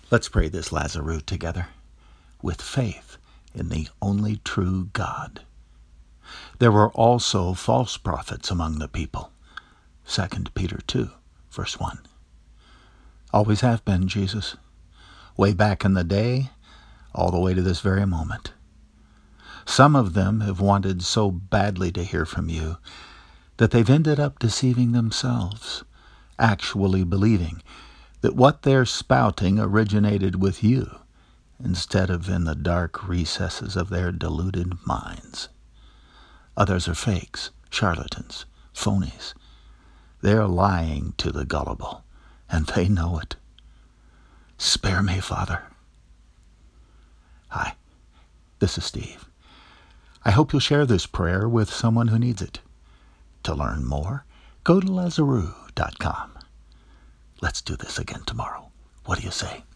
Let's pray this Lazarus together with faith in the only true God. There were also false prophets among the people. 2 Peter 2, verse 1. Always have been, Jesus. Way back in the day, all the way to this very moment. Some of them have wanted so badly to hear from you that they've ended up deceiving themselves, actually believing that what they're spouting originated with you instead of in the dark recesses of their deluded minds. Others are fakes, charlatans, phonies. They're lying to the gullible, and they know it. Spare me, Father. Hi, this is Steve. I hope you'll share this prayer with someone who needs it. To learn more, go to Lazarus.com. Let's do this again tomorrow. What do you say?